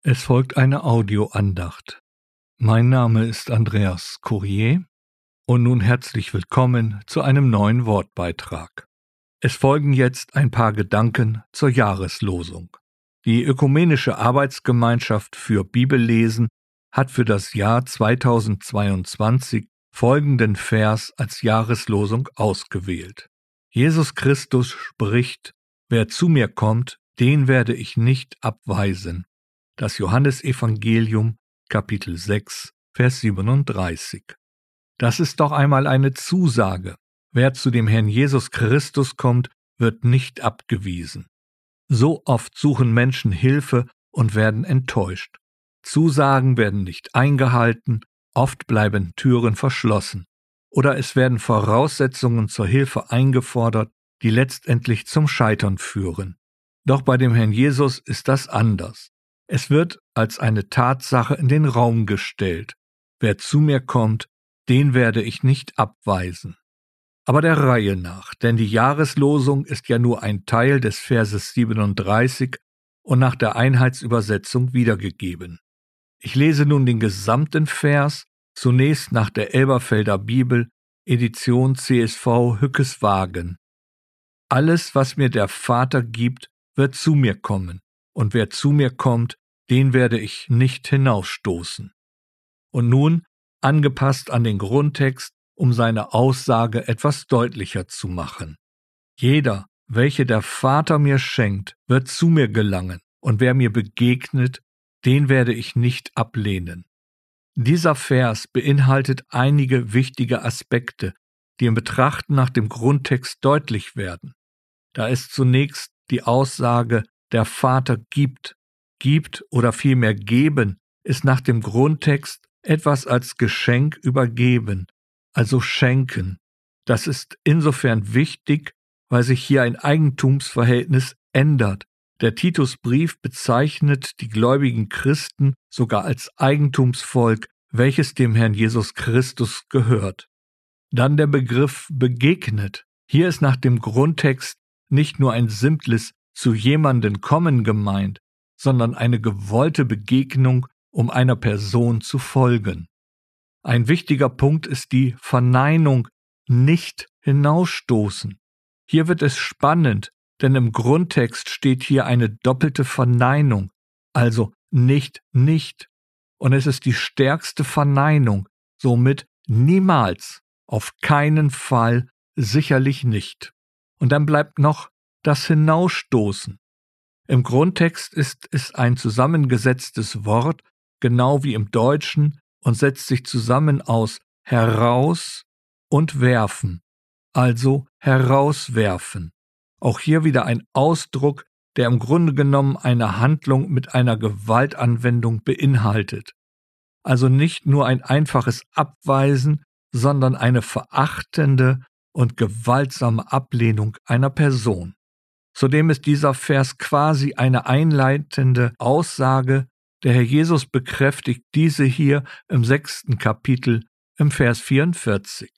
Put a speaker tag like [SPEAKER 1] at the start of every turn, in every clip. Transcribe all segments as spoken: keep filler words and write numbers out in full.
[SPEAKER 1] Es folgt eine Audioandacht. Mein Name ist Andreas Courier und nun herzlich willkommen zu einem neuen Wortbeitrag. Es folgen jetzt ein paar Gedanken zur Jahreslosung. Die Ökumenische Arbeitsgemeinschaft für Bibellesen hat für das Jahr zweitausendzweiundzwanzig folgenden Vers als Jahreslosung ausgewählt. Jesus Christus spricht: Wer zu mir kommt, den werde ich nicht abweisen. Das Johannesevangelium, Kapitel sechs, Vers siebenunddreißig. Das ist doch einmal eine Zusage. Wer zu dem Herrn Jesus Christus kommt, wird nicht abgewiesen. So oft suchen Menschen Hilfe und werden enttäuscht. Zusagen werden nicht eingehalten, oft bleiben Türen verschlossen. Oder es werden Voraussetzungen zur Hilfe eingefordert, die letztendlich zum Scheitern führen. Doch bei dem Herrn Jesus ist das anders. Es wird als eine Tatsache in den Raum gestellt: Wer zu mir kommt, den werde ich nicht abweisen. Aber der Reihe nach, denn die Jahreslosung ist ja nur ein Teil des Verses siebenunddreißig und nach der Einheitsübersetzung wiedergegeben. Ich lese nun den gesamten Vers, zunächst nach der Elberfelder Bibel, Edition C S V Hückeswagen. Alles, was mir der Vater gibt, wird zu mir kommen, und wer zu mir kommt, den werde ich nicht hinausstoßen. Und nun, angepasst an den Grundtext, um seine Aussage etwas deutlicher zu machen. Jeder, welche der Vater mir schenkt, wird zu mir gelangen, und wer mir begegnet, den werde ich nicht ablehnen. Dieser Vers beinhaltet einige wichtige Aspekte, die im Betrachten nach dem Grundtext deutlich werden. Da ist zunächst die Aussage: Der Vater gibt. Gibt oder vielmehr geben ist nach dem Grundtext etwas als Geschenk übergeben, also schenken. Das ist insofern wichtig, weil sich hier ein Eigentumsverhältnis ändert. Der Titusbrief bezeichnet die gläubigen Christen sogar als Eigentumsvolk, welches dem Herrn Jesus Christus gehört. Dann der Begriff begegnet. Hier ist nach dem Grundtext nicht nur ein simples zu jemanden kommen gemeint, sondern eine gewollte Begegnung, um einer Person zu folgen. Ein wichtiger Punkt ist die Verneinung, nicht hinausstoßen. Hier wird es spannend, denn im Grundtext steht hier eine doppelte Verneinung, also nicht, nicht. Und es ist die stärkste Verneinung, somit niemals, auf keinen Fall, sicherlich nicht. Und dann bleibt noch das Hinausstoßen. Im Grundtext ist es ein zusammengesetztes Wort, genau wie im Deutschen, und setzt sich zusammen aus heraus und werfen, also herauswerfen. Auch hier wieder ein Ausdruck, der im Grunde genommen eine Handlung mit einer Gewaltanwendung beinhaltet. Also nicht nur ein einfaches Abweisen, sondern eine verachtende und gewaltsame Ablehnung einer Person. Zudem ist dieser Vers quasi eine einleitende Aussage. Der Herr Jesus bekräftigt diese hier im sechsten Kapitel im Vers vierundvierzig.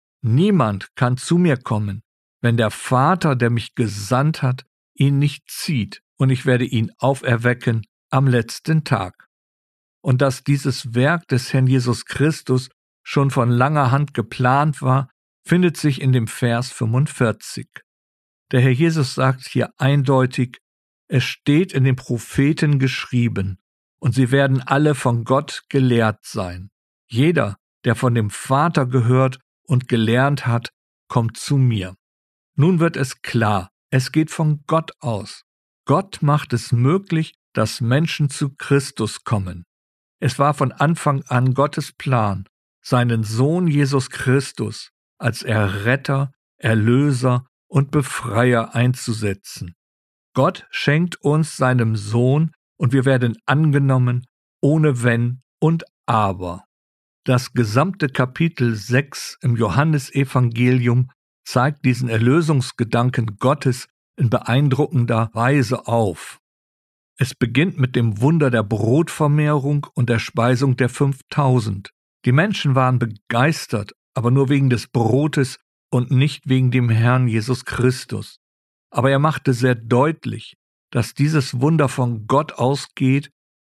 [SPEAKER 1] Niemand kann zu mir kommen, wenn der Vater, der mich gesandt hat, ihn nicht zieht, und ich werde ihn auferwecken am letzten Tag. Und dass dieses Werk des Herrn Jesus Christus schon von langer Hand geplant war, findet sich in dem Vers fünfundvierzig. Der Herr Jesus sagt hier eindeutig: Es steht in den Propheten geschrieben, und sie werden alle von Gott gelehrt sein. Jeder, der von dem Vater gehört und gelernt hat, kommt zu mir. Nun wird es klar, es geht von Gott aus. Gott macht es möglich, dass Menschen zu Christus kommen. Es war von Anfang an Gottes Plan, seinen Sohn Jesus Christus als Erretter, Erlöser und Befreier einzusetzen. Gott schenkt uns seinem Sohn, und wir werden angenommen, ohne Wenn und Aber. Das gesamte Kapitel sechs im Johannesevangelium zeigt diesen Erlösungsgedanken Gottes in beeindruckender Weise auf. Es beginnt mit dem Wunder der Brotvermehrung und der Speisung der fünftausend. Die Menschen waren begeistert, aber nur wegen des Brotes und nicht wegen dem Herrn Jesus Christus. Aber er machte sehr deutlich, dass dieses Wunder von Gott ausgeht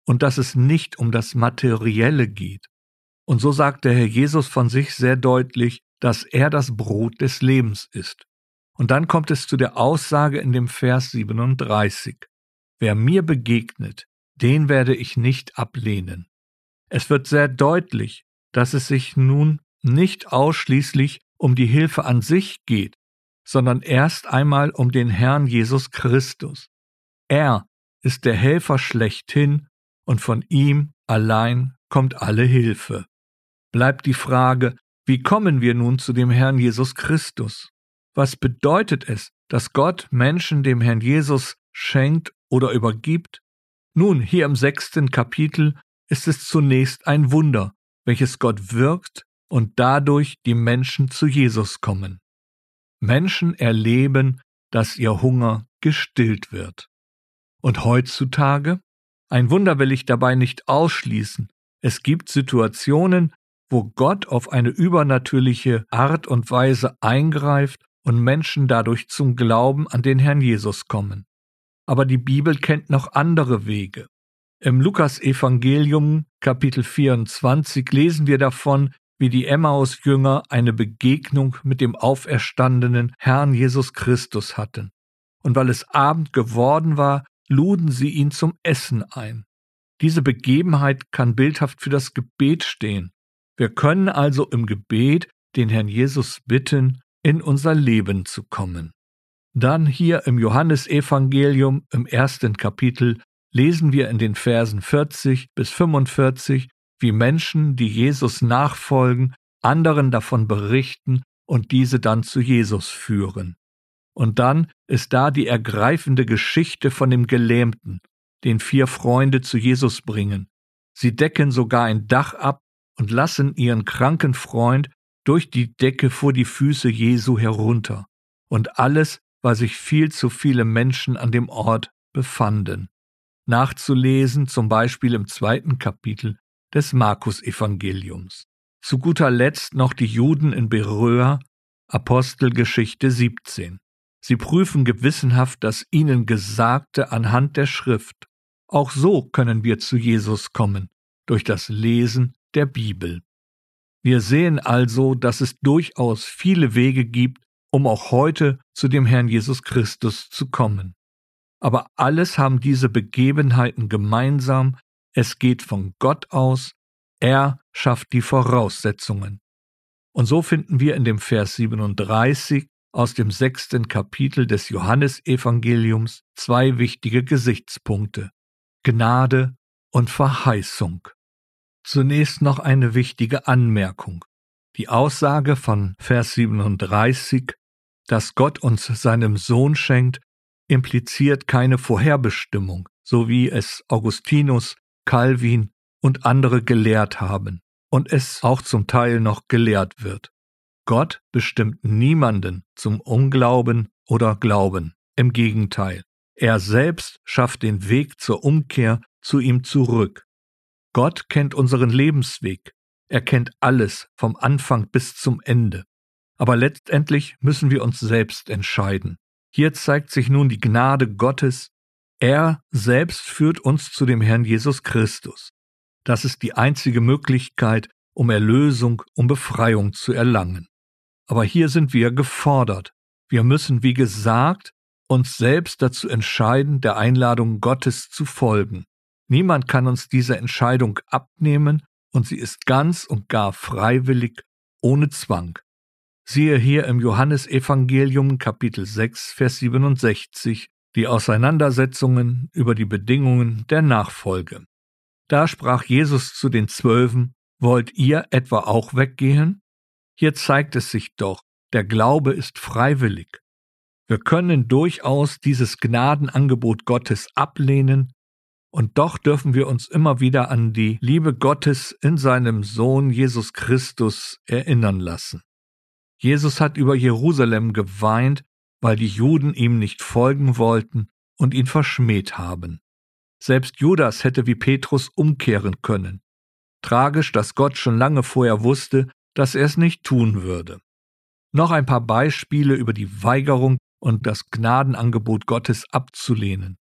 [SPEAKER 1] und dass es nicht um das Materielle geht. Und so sagt der Herr Jesus von sich sehr deutlich, dass er das Brot des Lebens ist. Und dann kommt es zu der Aussage in dem Vers siebenunddreißig. Wer mir begegnet, den werde ich nicht ablehnen. Es wird sehr deutlich, dass es sich nun nicht ausschließlich um die Hilfe an sich geht, sondern erst einmal um den Herrn Jesus Christus. Er ist der Helfer schlechthin und von ihm allein kommt alle Hilfe. Bleibt die Frage, wie kommen wir nun zu dem Herrn Jesus Christus? Was bedeutet es, dass Gott Menschen dem Herrn Jesus schenkt oder übergibt? Nun, hier im sechsten Kapitel ist es zunächst ein Wunder, welches Gott wirkt und dadurch die Menschen zu Jesus kommen. Menschen erleben, dass ihr Hunger gestillt wird. Und heutzutage? Ein Wunder will ich dabei nicht ausschließen. Es gibt Situationen, wo Gott auf eine übernatürliche Art und Weise eingreift und Menschen dadurch zum Glauben an den Herrn Jesus kommen. Aber die Bibel kennt noch andere Wege. Im Lukas-Evangelium, Kapitel vierundzwanzig, lesen wir davon, wie die Emmaus-Jünger eine Begegnung mit dem auferstandenen Herrn Jesus Christus hatten. Und weil es Abend geworden war, luden sie ihn zum Essen ein. Diese Begebenheit kann bildhaft für das Gebet stehen. Wir können also im Gebet den Herrn Jesus bitten, in unser Leben zu kommen. Dann hier im Johannesevangelium im ersten Kapitel lesen wir in den Versen vierzig bis fünfundvierzig, wie Menschen, die Jesus nachfolgen, anderen davon berichten und diese dann zu Jesus führen. Und dann ist da die ergreifende Geschichte von dem Gelähmten, den vier Freunde zu Jesus bringen. Sie decken sogar ein Dach ab und lassen ihren kranken Freund durch die Decke vor die Füße Jesu herunter. Und alles, weil sich viel zu viele Menschen an dem Ort befanden. Nachzulesen zum Beispiel im zweiten Kapitel des Markus-Evangeliums. Zu guter Letzt noch die Juden in Beröa, Apostelgeschichte siebzehn. Sie prüfen gewissenhaft das ihnen Gesagte anhand der Schrift. Auch so können wir zu Jesus kommen, durch das Lesen der Bibel. Wir sehen also, dass es durchaus viele Wege gibt, um auch heute zu dem Herrn Jesus Christus zu kommen. Aber alles haben diese Begebenheiten gemeinsam, es geht von Gott aus, er schafft die Voraussetzungen. Und so finden wir in dem Vers siebenunddreißig aus dem sechsten Kapitel des Johannesevangeliums zwei wichtige Gesichtspunkte: Gnade und Verheißung. Zunächst noch eine wichtige Anmerkung. Die Aussage von Vers siebenunddreißig, dass Gott uns seinem Sohn schenkt, impliziert keine Vorherbestimmung, so wie es Augustinus, Calvin und andere gelehrt haben und es auch zum Teil noch gelehrt wird. Gott bestimmt niemanden zum Unglauben oder Glauben. Im Gegenteil, er selbst schafft den Weg zur Umkehr zu ihm zurück. Gott kennt unseren Lebensweg. Er kennt alles vom Anfang bis zum Ende. Aber letztendlich müssen wir uns selbst entscheiden. Hier zeigt sich nun die Gnade Gottes. Er selbst führt uns zu dem Herrn Jesus Christus. Das ist die einzige Möglichkeit, um Erlösung, um Befreiung zu erlangen. Aber hier sind wir gefordert. Wir müssen, wie gesagt, uns selbst dazu entscheiden, der Einladung Gottes zu folgen. Niemand kann uns diese Entscheidung abnehmen und sie ist ganz und gar freiwillig, ohne Zwang. Siehe hier im Johannesevangelium Kapitel sechs, Vers siebenundsechzig, die Auseinandersetzungen über die Bedingungen der Nachfolge. Da sprach Jesus zu den Zwölfen: Wollt ihr etwa auch weggehen? Hier zeigt es sich doch, der Glaube ist freiwillig. Wir können durchaus dieses Gnadenangebot Gottes ablehnen, und doch dürfen wir uns immer wieder an die Liebe Gottes in seinem Sohn Jesus Christus erinnern lassen. Jesus hat über Jerusalem geweint, weil die Juden ihm nicht folgen wollten und ihn verschmäht haben. Selbst Judas hätte wie Petrus umkehren können. Tragisch, dass Gott schon lange vorher wusste, dass er es nicht tun würde. Noch ein paar Beispiele über die Weigerung und das Gnadenangebot Gottes abzulehnen.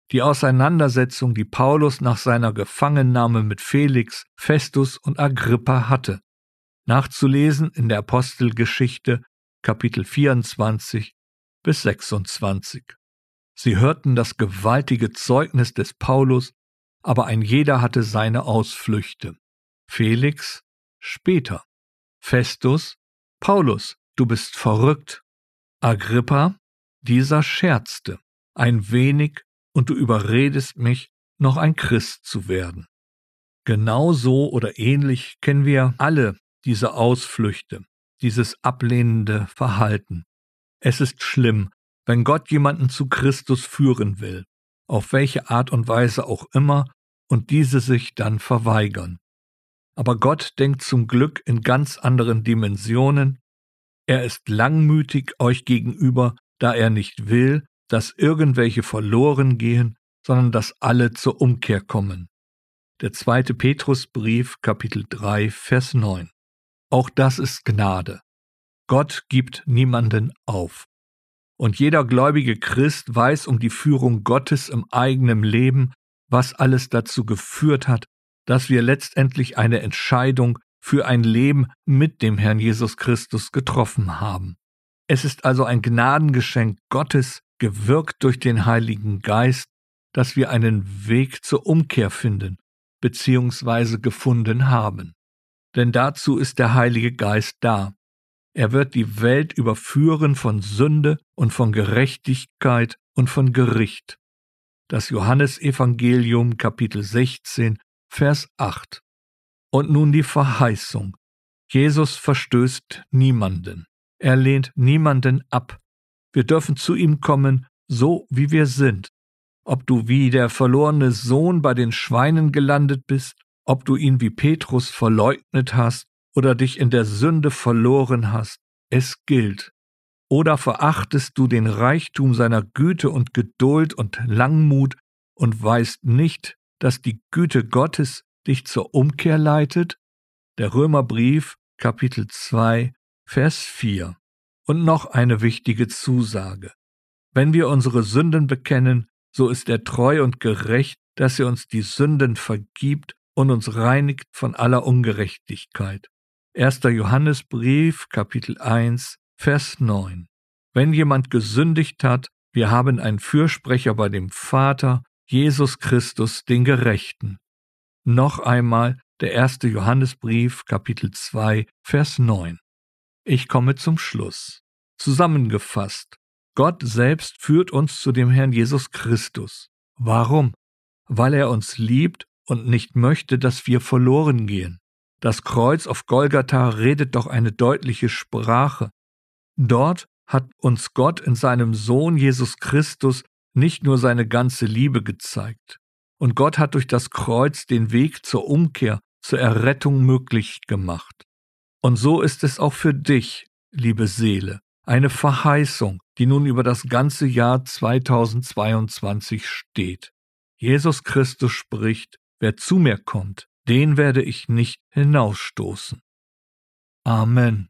[SPEAKER 1] Die Auseinandersetzung, die Paulus nach seiner Gefangennahme mit Felix, Festus und Agrippa hatte. Nachzulesen in der Apostelgeschichte, Kapitel vierundzwanzig bis sechsundzwanzig. Sie hörten das gewaltige Zeugnis des Paulus, aber ein jeder hatte seine Ausflüchte. Felix, später. Festus, Paulus, du bist verrückt. Agrippa, dieser scherzte, ein wenig, und du überredest mich, noch ein Christ zu werden. Genau so oder ähnlich kennen wir alle diese Ausflüchte, dieses ablehnende Verhalten. Es ist schlimm, wenn Gott jemanden zu Christus führen will, auf welche Art und Weise auch immer, und diese sich dann verweigern. Aber Gott denkt zum Glück in ganz anderen Dimensionen. Er ist langmütig euch gegenüber, da er nicht will, dass irgendwelche verloren gehen, sondern dass alle zur Umkehr kommen. Der zweite Petrusbrief, Kapitel drei, Vers neun. Auch das ist Gnade. Gott gibt niemanden auf. Und jeder gläubige Christ weiß um die Führung Gottes im eigenen Leben, was alles dazu geführt hat, dass wir letztendlich eine Entscheidung für ein Leben mit dem Herrn Jesus Christus getroffen haben. Es ist also ein Gnadengeschenk Gottes, gewirkt durch den Heiligen Geist, dass wir einen Weg zur Umkehr finden, beziehungsweise gefunden haben. Denn dazu ist der Heilige Geist da. Er wird die Welt überführen von Sünde und von Gerechtigkeit und von Gericht. Das Johannesevangelium, Kapitel sechzehn, Vers acht. Und nun die Verheißung. Jesus verstößt niemanden. Er lehnt niemanden ab. Wir dürfen zu ihm kommen, so wie wir sind. Ob du wie der verlorene Sohn bei den Schweinen gelandet bist, ob du ihn wie Petrus verleugnet hast oder dich in der Sünde verloren hast, es gilt. Oder verachtest du den Reichtum seiner Güte und Geduld und Langmut und weißt nicht, dass die Güte Gottes dich zur Umkehr leitet? Der Römerbrief, Kapitel zwei, Vers vier. Und noch eine wichtige Zusage. Wenn wir unsere Sünden bekennen, so ist er treu und gerecht, dass er uns die Sünden vergibt und uns reinigt von aller Ungerechtigkeit. erster Johannesbrief, Kapitel eins, Vers neun. Wenn jemand gesündigt hat, wir haben einen Fürsprecher bei dem Vater, Jesus Christus, den Gerechten. Noch einmal der erste Johannesbrief, Kapitel zwei, Vers neun. Ich komme zum Schluss. Zusammengefasst, Gott selbst führt uns zu dem Herrn Jesus Christus. Warum? Weil er uns liebt und nicht möchte, dass wir verloren gehen. Das Kreuz auf Golgatha redet doch eine deutliche Sprache. Dort hat uns Gott in seinem Sohn Jesus Christus nicht nur seine ganze Liebe gezeigt. Und Gott hat durch das Kreuz den Weg zur Umkehr, zur Errettung möglich gemacht. Und so ist es auch für dich, liebe Seele, eine Verheißung, die nun über das ganze Jahr zweitausendzweiundzwanzig steht. Jesus Christus spricht, wer zu mir kommt, den werde ich nicht hinausstoßen. Amen.